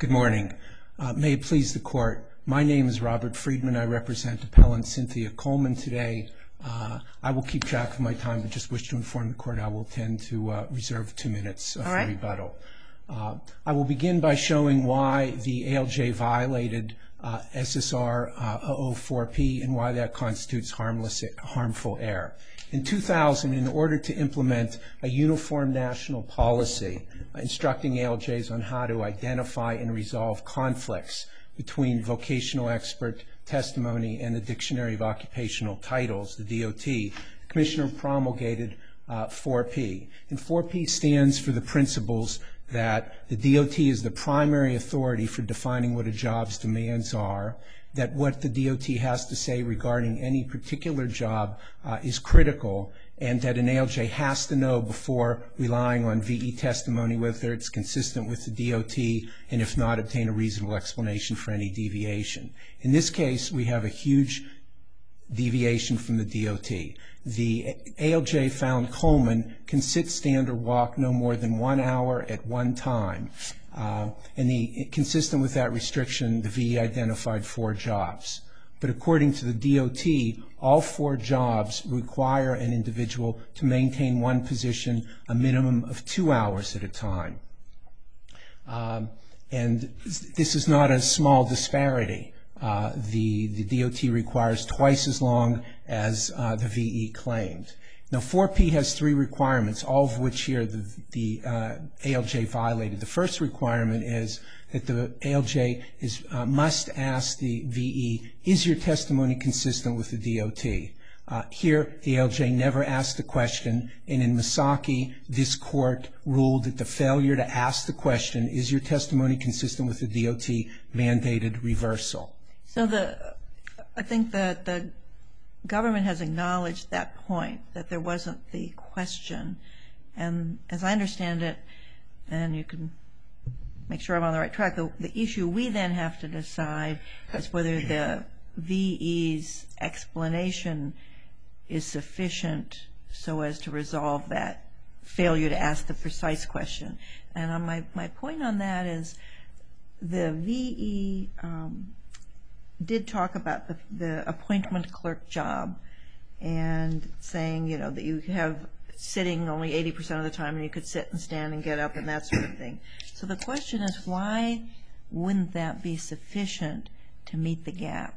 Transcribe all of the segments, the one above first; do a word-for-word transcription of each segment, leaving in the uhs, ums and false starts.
Good morning. Uh, may it please the Court, my name is Robert Friedman. I represent Appellant Cynthia Coleman today. Uh, I will keep track of my time, but just wish to inform the Court I will tend to uh, reserve two minutes uh, for right. rebuttal. Uh, I will begin by showing why the A L J violated uh, S S R uh, zero zero four P and why that constitutes harmless, harmful error. In two thousand, in order to implement a uniform national policy uh, instructing A L Js on how to identify and resolve conflicts between vocational expert testimony and the Dictionary of Occupational Titles, the D O T, the Commissioner promulgated uh, four P. And four P stands for the principles that the D O T is the primary authority for defining what a job's demands are, that what the D O T has to say regarding any particular job uh, is critical, and that an A L J has to know before relying on V E testimony whether it's consistent with the D O T, and if not, obtain a reasonable explanation for any deviation. In this case, we have a huge deviation from the D O T. The A L J found Coleman can sit, stand, or walk no more than one hour at one time. Uh, and the, consistent with that restriction, the V E identified four jobs. But according to the D O T, all four jobs require an individual to maintain one position a minimum of two hours at a time. Um, and this is not a small disparity. Uh, the, the D O T requires twice as long as uh, the V E claimed. Now, four P has three requirements, all of which here the, the uh, A L J violated. The first requirement is that the A L J is, uh, must ask the V E, is your testimony consistent with the D O T? Uh, here, the A L J never asked the question, and in Misaki, this court ruled that the failure to ask the question, is your testimony consistent with the D O T, mandated reversal. So the, I think that the government has acknowledged that point, that there wasn't the question. And as I understand it, and you can make sure I'm on the right track, the, the issue we then have to decide is whether the V E's explanation is sufficient so as to resolve that failure to ask the precise question. And on my, my point on that is the V E um, did talk about the, the appointment clerk job and saying, you know, that you could have sitting only eighty percent of the time and you could sit and stand and get up and that sort of thing. So the question is, why wouldn't that be sufficient to meet the gap?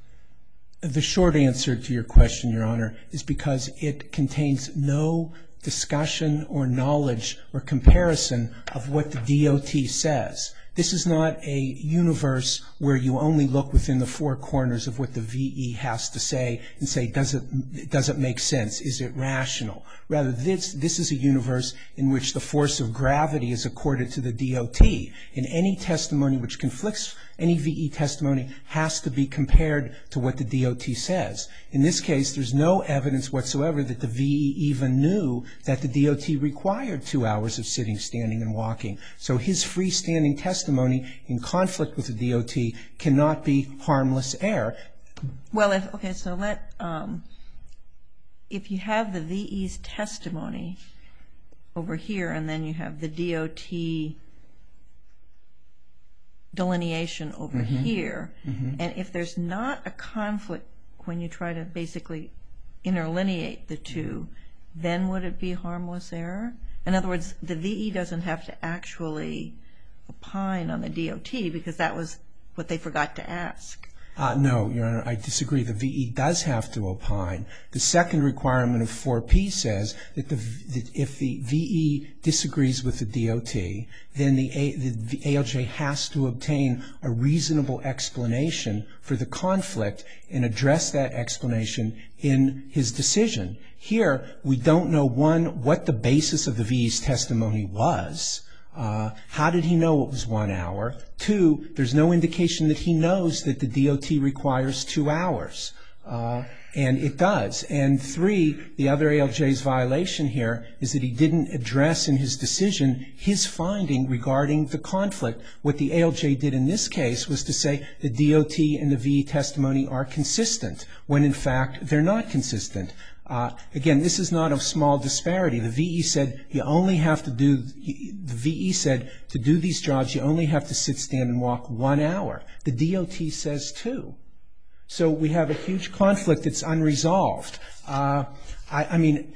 The short answer to your question, Your Honor, is because it contains no discussion or knowledge or comparison of what the D O T says. This is not a universe where you only look within the four corners of what the V E has to say and say, does it, does it make sense? Is it rational? Rather, this, this is a universe in which the force of gravity is accorded to the D O T. And any testimony which conflicts, any V E testimony has to be compared to what the D O T says. In this case, there's no evidence whatsoever that the V E even knew that the D O T required two hours of sitting, standing, and walking. So his freestanding testimony in conflict with the D O T cannot be harmless error. Well, if, okay, so let, um, if you have the V E's testimony over here and then you have the D O T delineation over mm-hmm. here, mm-hmm. and if there's not a conflict when you try to basically interlineate the two, mm-hmm. then would it be harmless error? In other words, the V E doesn't have to actually opine on the D O T because that was what they forgot to ask. Uh, no, Your Honor, I disagree. The V E does have to opine. The second requirement of four P says that, the, that if the V E disagrees with the D O T, then the, A, the A L J has to obtain a reasonable explanation for the conflict and address that explanation in his decision. Here, we don't know, one, what the basis of the V E's testimony was. Uh, how did he know it was one hour? Two, there's no indication that he knows that the D O T requires two hours. Uh, and it does. And three, the other A L J's violation here is that he didn't address in his decision his finding regarding the conflict. What the A L J did in this case was to say the D O T and the V E testimony are consistent, when in fact they're not consistent. Uh, again, this is not a small disparity. The V E said you only have to do, the V E said to do these jobs you only have to sit, stand, and walk one hour. The D O T says two. So we have a huge conflict that's unresolved. Uh, I, I mean,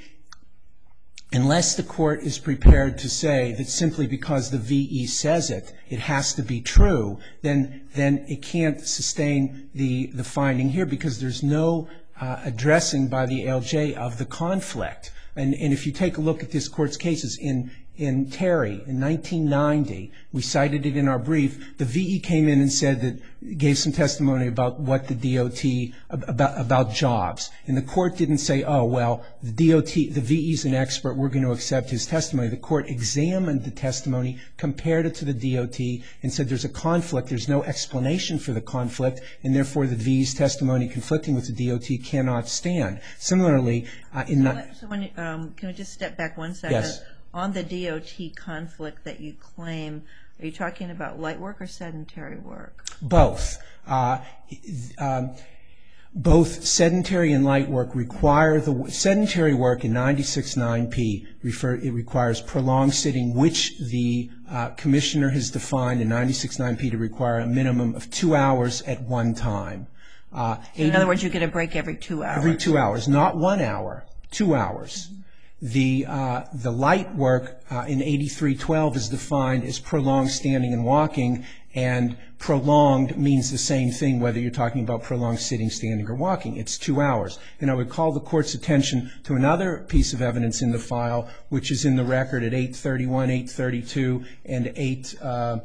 unless the court is prepared to say that simply because the V E says it, it has to be true, then then it can't sustain the, the finding here because there's no uh, addressing by the A L J of the conflict. And, and if you take a look at this court's cases, in in Terry, in nineteen ninety, we cited it in our brief, the V E came in and said that, gave some testimony about what the D O T, about, about jobs. And the court didn't say, oh, well, the D O T, the V E's an expert, we're going to accept his testimony. The court examined the testimony, compared it to the D O T, and said there's a conflict, there's no explanation for the conflict, and therefore the V E's testimony conflicting with the D O T cannot stand. Similarly, uh, in... So, so when, um, can I just step back one second? Yes. On the D O T conflict that you claim, are you talking about light work or sedentary work? Both. Uh, um, both sedentary and light work require the sedentary work in ninety-six nine P refer, it requires prolonged sitting, which the uh, commissioner has defined in ninety-six nine P to require a minimum of two hours at one time. Uh, so in other words, you get a break every two hours. Every two hours, not one hour, two hours. Mm-hmm. The, uh, the light work uh, in eighty-three twelve is defined as prolonged standing and walking, and prolonged means the same thing whether you're talking about prolonged sitting, standing, or walking. It's two hours. And I would call the court's attention to another piece of evidence in the file, which is in the record at eight thirty-one, eight thirty-two, and eight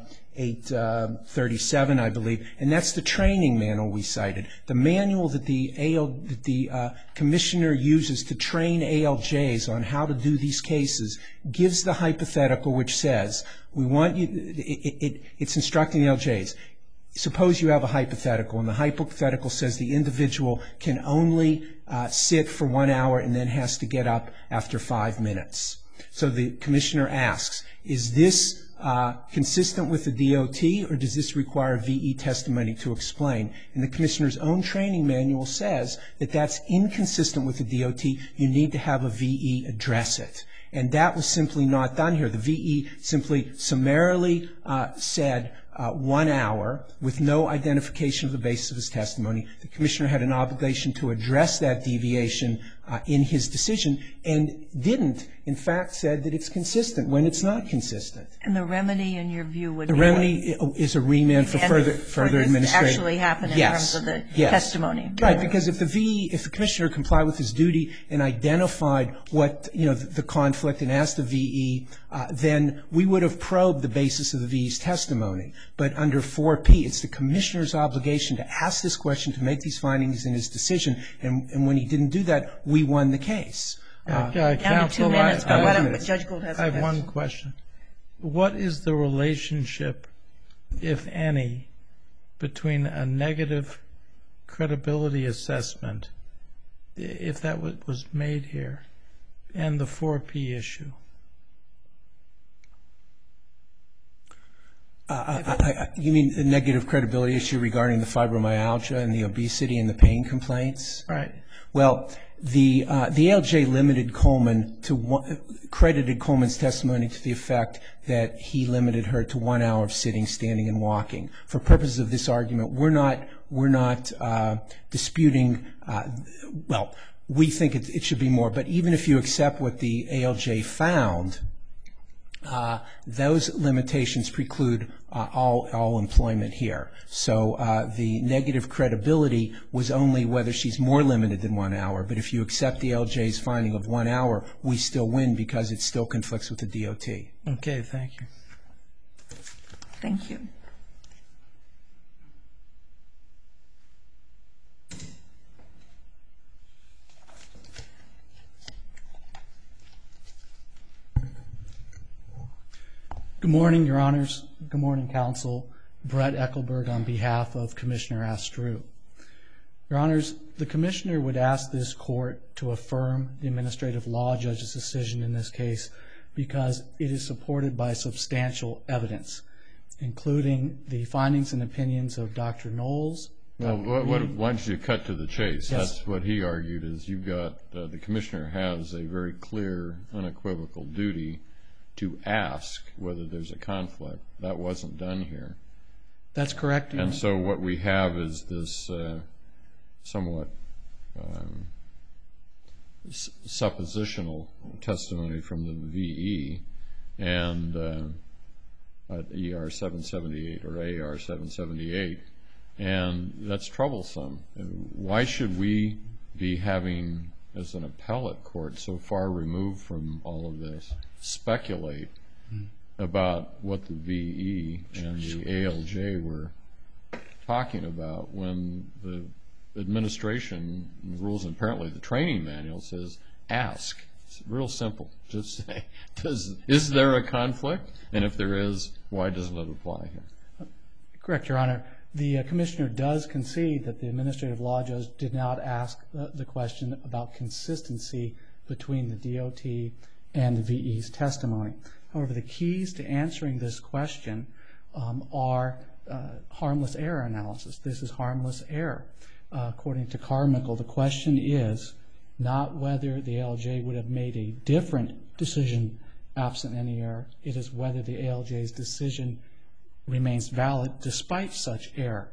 thirty-seven, I believe, and that's the training manual we cited. The manual that the, A L, that the uh, commissioner uses to train A L Js on how to do these cases gives the hypothetical which says, we want you, it, it, it's instructing L Js. Suppose you have a hypothetical, and the hypothetical says the individual can only uh, sit for one hour and then has to get up after five minutes. So the commissioner asks, is this Uh, consistent with the D O T, or does this require V E testimony to explain? And the commissioner's own training manual says that that's inconsistent with the D O T. You need to have a V E address it. And that was simply not done here. The V E simply summarily uh, said uh, one hour with no identification of the basis of his testimony. The commissioner had an obligation to address that deviation uh, in his decision, and didn't. In fact, said that it's consistent when it's not consistent. And the remedy, in your view, would the be remedy what? is a remand for and further for further this administrative. To actually happen in yes. terms of the yes. testimony. Right, because if the V E, if the commissioner complied with his duty and identified what, you know, the, the conflict and asked the V E, uh, then we would have probed the basis of the V E's testimony. But under four P, it's the commissioner's obligation to ask this question, to make these findings in his decision, and, and when he didn't do that, we won the case. Uh, uh, down to two minutes, I, but I, why don't Judge Gould has I have a one question. What is the relationship, if any, between a negative credibility assessment, if that was made here, and the four P issue? Uh, I, I, you mean the negative credibility issue regarding the fibromyalgia and the obesity and the pain complaints? Right. Well, the uh, the A L J limited Coleman to one, credited Coleman's testimony to the effect that he limited her to one hour of sitting, standing, and walking. For purposes of this argument, we're not we're not uh, disputing. Uh, well, we think it, it should be more. But even if you accept what the A L J found, Uh, those limitations preclude uh, all, all employment here. So uh, the negative credibility was only whether she's more limited than one hour. But if you accept the A L J's finding of one hour, we still win because it still conflicts with the D O T. Okay, thank you. Thank you. Good morning, Your Honors. Good morning, Counsel. Brett Eckelberg on behalf of Commissioner Astrew. Your Honors, the Commissioner would ask this Court to affirm the Administrative Law Judge's decision in this case because it is supported by substantial evidence, including the findings and opinions of Doctor Knowles, Well, what, what, why don't you cut to the chase? Yes. That's what he argued, is you've got, uh, the commissioner has a very clear, unequivocal duty to ask whether there's a conflict. That wasn't done here. That's correct. And so what we have is this uh, somewhat um, suppositional testimony from the V E, and uh, at E R seven seventy-eight or A R seven seventy-eight, and that's troublesome. And why should we be having, as an appellate court so far removed from all of this, speculate mm. about what the V E and the A L J were talking about when the administration rules, and apparently the training manual says ask. It's real simple. Just say, does, is there a conflict? And if there is, why doesn't it apply here? Correct, Your Honor. The uh, commissioner does concede that the administrative law judge did not ask uh, the question about consistency between the D O T and the V E's testimony. However, the keys to answering this question um, are uh, harmless error analysis. This is harmless error. Uh, according to Carmichael, the question is not whether the A L J would have made a different decision absent any error. It is whether the A L J's decision remains valid despite such error.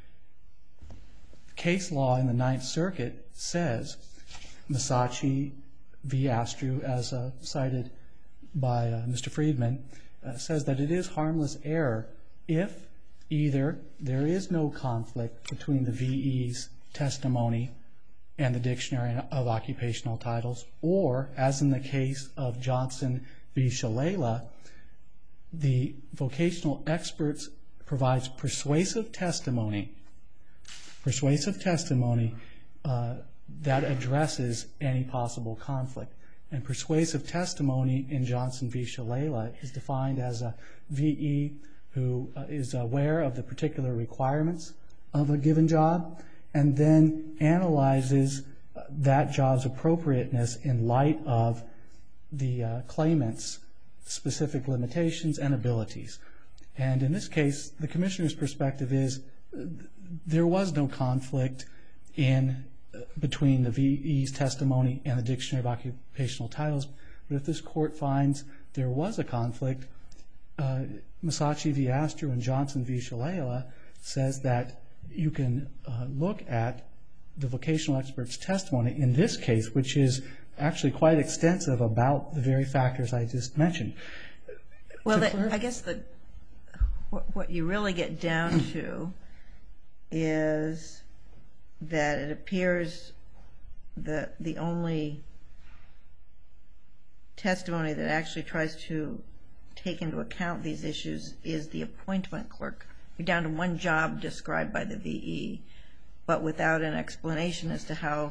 Case law in the Ninth Circuit says, Massachi v. Astru, as uh, cited by uh, Mister Friedman, uh, says that it is harmless error if either there is no conflict between the V E's testimony and the Dictionary of Occupational Titles, or, as in the case of Johnson v. Shalala, the vocational experts provides persuasive testimony, persuasive testimony uh, that addresses any possible conflict. And persuasive testimony in Johnson v. Shalala is defined as a V E who uh, is aware of the particular requirements of a given job and then analyzes uh, that job's appropriateness in light of the uh, claimant's specific limitations and abilities. And in this case, the commissioner's perspective is uh, there was no conflict in uh, between the V E's testimony and the Dictionary of Occupational Titles. But if this court finds there was a conflict, uh, Massachi v. Astru and Johnson v. Shalala says that you can uh, look at the vocational expert's testimony in this case, which is actually quite extensive about the very factors I just mentioned. Well, the, I guess the what, what you really get down to is that it appears that the only testimony that actually tries to take into account these issues is the appointment clerk. You're down to one job described by the V E, but without an explanation as to how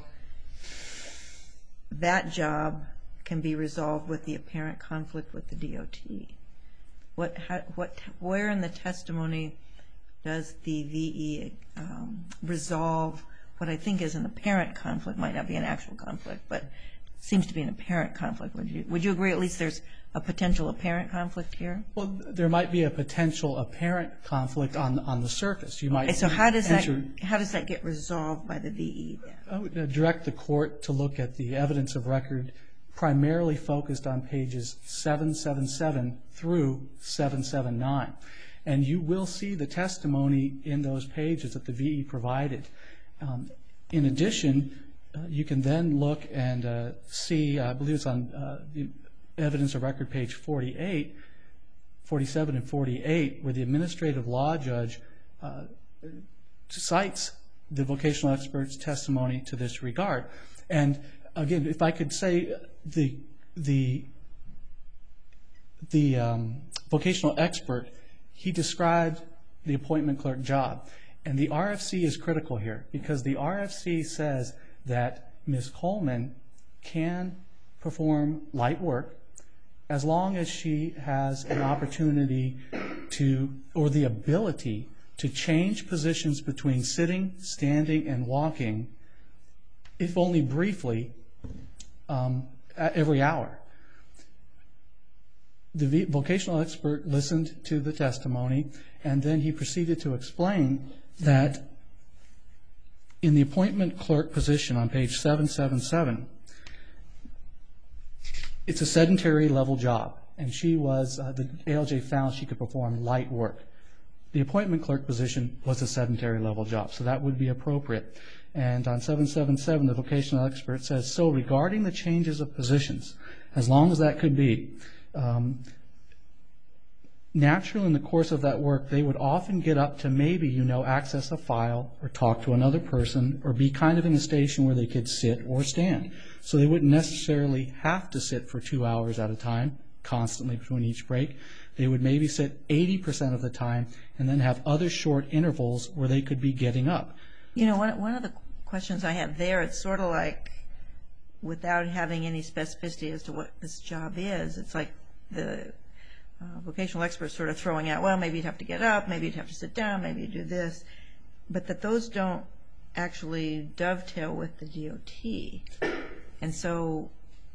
that job can be resolved with the apparent conflict with the D O T. What, how, what, where in the testimony does the V E um, resolve what I think is an apparent conflict? Might not be an actual conflict, but seems to be an apparent conflict. Would you would you agree at least there's a potential apparent conflict here? Well, there might be a potential apparent conflict on on the surface. You might. Okay, so how does that enter, how does that get resolved by the V E then? I would uh, direct the court to look at the evidence of record, primarily focused on pages seven seventy-seven through seven seventy-nine, and you will see the testimony in those pages that the V E provided. Um, in addition, uh, you can then look and uh, see, I believe it's on uh, the evidence of record page forty-eight, forty-seven and forty-eight, where the administrative law judge uh, cites the vocational expert's testimony to this regard. And again, if I could say, the the the um, vocational expert, he described the appointment clerk job. And the R F C is critical here, because the R F C says that Miz Coleman can perform light work as long as she has an opportunity to, or the ability to change positions between sitting, standing, and walking, if only briefly, um, every hour. The vocational expert listened to the testimony, and then he proceeded to explain that in the appointment clerk position on page seven seventy-seven, it's a sedentary level job, and she was, uh, the A L J found she could perform light work. The appointment clerk position was a sedentary level job, so that would be appropriate. And on seven seventy-seven, the vocational expert says, so regarding the changes of positions, as long as that could be, um, naturally in the course of that work, they would often get up to maybe, you know, access a file or talk to another person or be kind of in a station where they could sit or stand. So they wouldn't necessarily have to sit for two hours at a time, constantly between each break. They would maybe sit eighty percent of the time and then have other short intervals where they could be getting up. You know, one, one of the questions I have there, it's sort of like, without having any specificity as to what this job is, it's like the uh, vocational experts sort of throwing out, well, maybe you'd have to get up, maybe you'd have to sit down, maybe you'd do this, but that those don't actually dovetail with the D O T. And so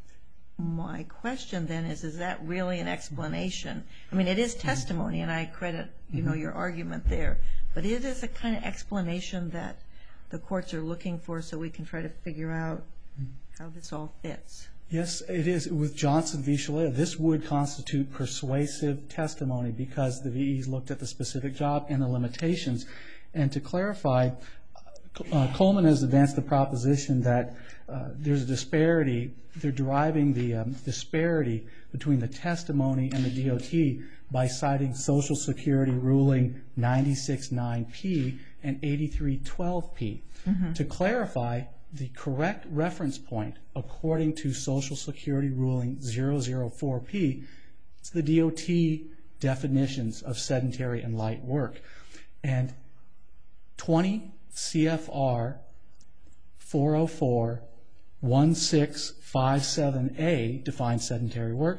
my question then is, is that really an explanation? I mean, it is testimony, and I credit, you know, your argument there, but it is a kind of explanation that the courts are looking for so we can try to figure out how this all fits. Yes, it is. With Johnson v. Shalala, this would constitute persuasive testimony because the V Es looked at the specific job and the limitations. And to clarify, uh, Coleman has advanced the proposition that uh, there's a disparity. They're deriving the um, disparity between the testimony and the D O T by citing Social Security ruling ninety-six nine P and eighty-three twelve P. Mm-hmm. To clarify, the correct reference point, according to Social Security ruling zero zero four P, it's the D O T definitions of sedentary and light work. And twenty C F R four oh four one six five seven A defines sedentary work.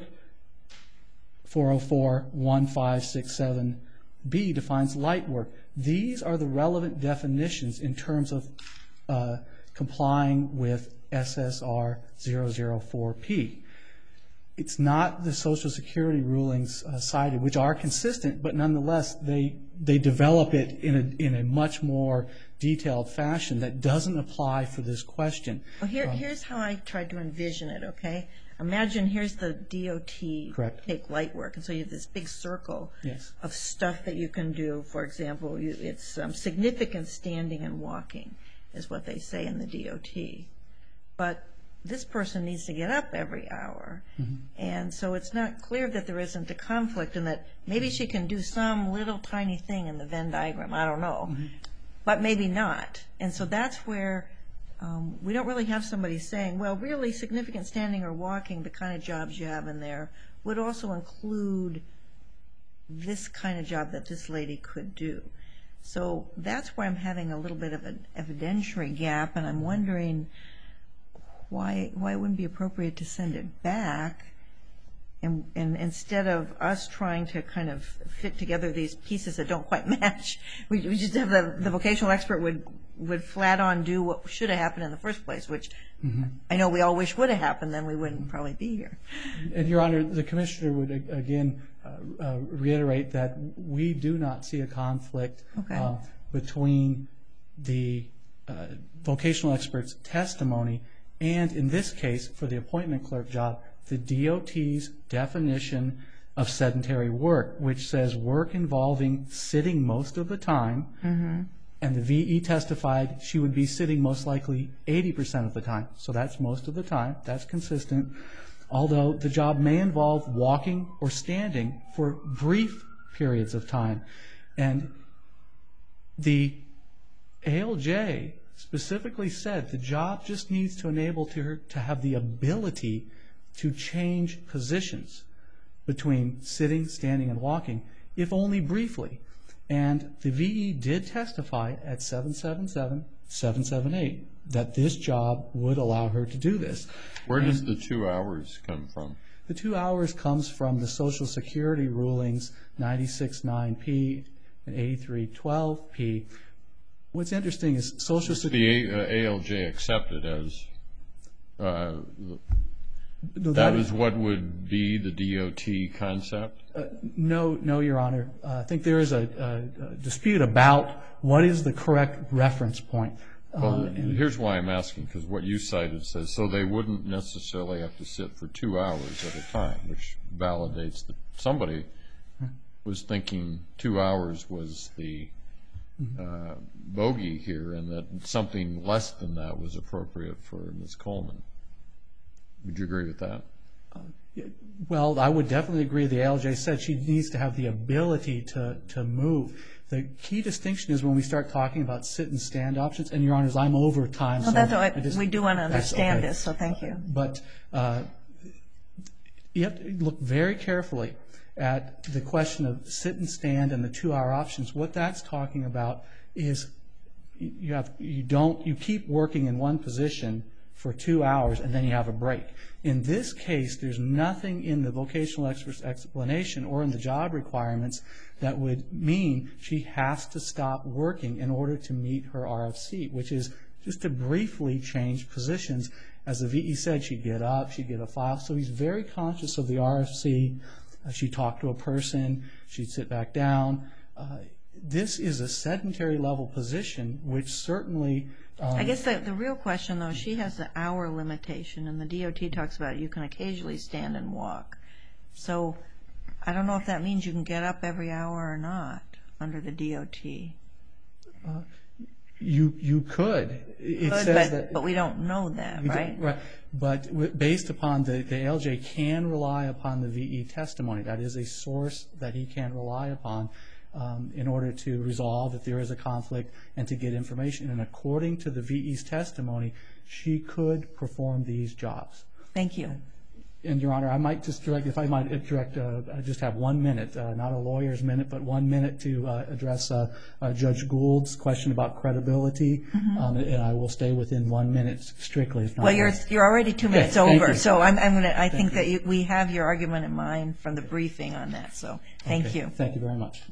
four oh four one five six seven B defines light work. These are the relevant definitions in terms of uh, complying with S S R zero zero four P. It's not the Social Security rulings uh, cited, which are consistent, but nonetheless they they develop it in a in a much more detailed fashion that doesn't apply for this question. Well, here um, here's how I tried to envision it. Okay, imagine here's the D O T Correct. Take light work, and so you have this big circle yes. of stuff that you can do. For example, you, it's um, significant standing and walking is what they say in the D O T, but this person needs to get up every hour, mm-hmm. and so it's not clear that there isn't a conflict and that maybe she can do some little tiny thing in the Venn diagram, I don't know, mm-hmm. but maybe not. And so that's where um, we don't really have somebody saying, well, really significant standing or walking, the kind of jobs you have in there, would also include this kind of job that this lady could do. So that's where I'm having a little bit of an evidentiary gap, and I'm wondering why why it wouldn't be appropriate to send it back, and, and instead of us trying to kind of fit together these pieces that don't quite match, we, we just have the, the vocational expert would would flat on do what should have happened in the first place, which mm-hmm. I know we all wish would have happened, then we wouldn't probably be here. And Your Honor, the Commissioner would again uh, uh, reiterate that we do not see a conflict okay. uh, between the uh, vocational expert's testimony and, in this case, for the appointment clerk job, the D O T's definition of sedentary work, which says work involving sitting most of the time, mm-hmm. and the V E testified she would be sitting most likely eighty percent of the time. So that's most of the time. That's consistent. Although the job may involve walking or standing for brief periods of time. And the A L J specifically said the job just needs to enable to her to have the ability to change positions between sitting, standing, and walking, if only briefly. And the V E did testify at seven seventy-seven, seven seventy-eight that this job would allow her to do this. Where and does the two hours come from? The two hours comes from the Social Security rulings ninety-six nine P and eighty-three twelve P. What's interesting is Social Security... The A L J accepted as... Uh, no, that, that is what would be the D O T concept? Uh, no, no, Your Honor. Uh, I think there is a, a, a dispute about what is the correct reference point. Well, Uh, and- here's why I'm asking, because what you cited says, so they wouldn't necessarily have to sit for two hours at a time, which validates that somebody was thinking two hours was the uh, bogey here, and that something less than that was appropriate for Miz Coleman. Would you agree with that? Well, I would definitely agree. The A L J said she needs to have the ability to, to move. The key distinction is when we start talking about sit and stand options, and Your Honors, I'm over time. Well, so that's I what just, we do want to understand okay. this, so thank you. But uh, you have to look very carefully at the question of sit and stand and the two-hour options. What that's talking about is you have you don't you keep working in one position for two hours and then you have a break. In this case, there's nothing in the vocational expert's explanation or in the job requirements that would mean she has to stop working in order to meet her R F C, which is just to briefly change positions. As the V E said, she'd get up, she'd get a file. So he's very conscious of the R F C. Uh, she'd talk to a person, she'd sit back down. Uh, this is a sedentary level position, which certainly... Um, I guess the, the real question, though, she has the hour limitation, and the D O T talks about you can occasionally stand and walk. So I don't know if that means you can get up every hour or not under the D O T. Uh, you you could. It Could, says but, that, but we don't know that, we right? don't- right. But w- based upon the, the A L J can rely upon the V E testimony. That is a source that he can rely upon um, in order to resolve if there is a conflict and to get information. And according to the V E's testimony, she could perform these jobs. Thank you. And, Your Honor, I might just direct, if I might direct, uh, I just have one minute, uh, not a lawyer's minute, but one minute to uh, address uh, uh, Judge Gould's question about credibility, mm-hmm. um, and I will stay within one minute strictly. If not well, you're less. you're already two minutes okay, over, so I'm, I'm gonna. I thank think you. that you, we have your argument in mind from the briefing on that. So, thank okay. you. Thank you very much.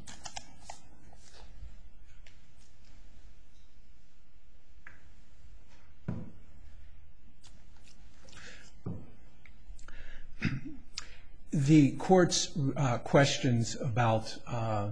The court's uh, questions about uh,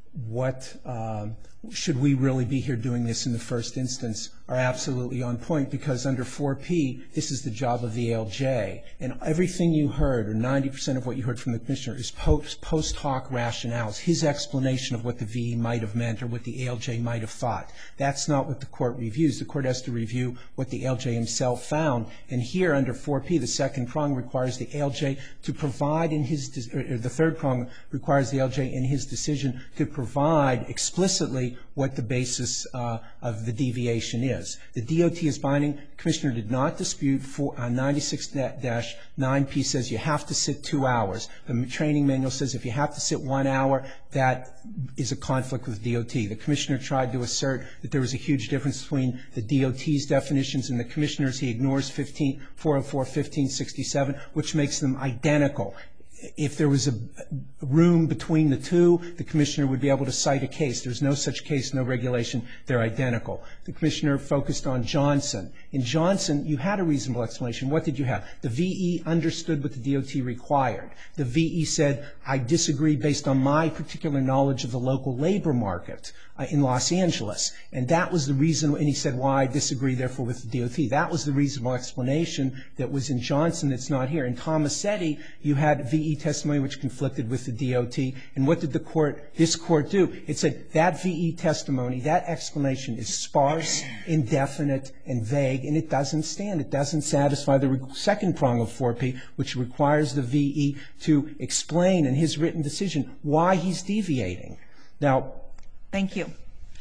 what uh, should we really be here doing this in the first instance are absolutely on point, because under four P, this is the job of the A L J. And everything you heard, or ninety percent of what you heard from the commissioner, is post, post hoc rationales, his explanation of what the V E might have meant or what the A L J might have thought. That's not what the court reviews. The court has to review what the A L J himself found. And here under four P, the second prong requires the A L J to provide in his, or the third prong requires the A L J in his decision to provide explicitly what the basis uh, of the deviation is. The D O T is binding. The commissioner did not dispute. For, uh, ninety-six dash nine P says you have to sit two hours. The training manual says if you have to sit one hour, that is a conflict with D O T. The commissioner tried to assert that there was a huge difference between the D O T's definitions and the commissioner's. He ignores fifteen, four oh four, fifteen sixty-seven, which makes them identical. If there was a room between the two, the commissioner would be able to cite a case. There's no such case, no regulation. They're identical. The commissioner focused on Johnson. In Johnson, you had a reasonable explanation. What did you have? The V E understood what the D O T required. The V E said, I disagree based on my particular knowledge of the local labor market uh, in Los Angeles. And that was the reason, and he said, why I disagree, therefore, with the D O T. That was the reasonable explanation that was in Johnson that's not here. In Tomasetti, you had V E testimony which conflicted with the D O T. And what did the court, this court do? It said that V E testimony, that explanation is sparse, indefinite, and vague, and it doesn't stand. It doesn't satisfy the re- second prong of four P, which requires the V E to explain in his written decision why he's deviating. Now, thank you.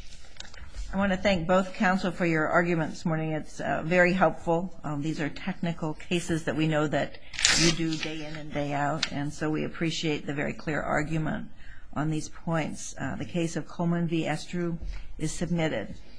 I want to thank both counsel for your argument this morning. It's uh, very helpful. Um, these are technical cases that we know that you do day in and day out, and so we appreciate the very clear argument on these points. Uh, the case of Coleman v. Estrue is submitted.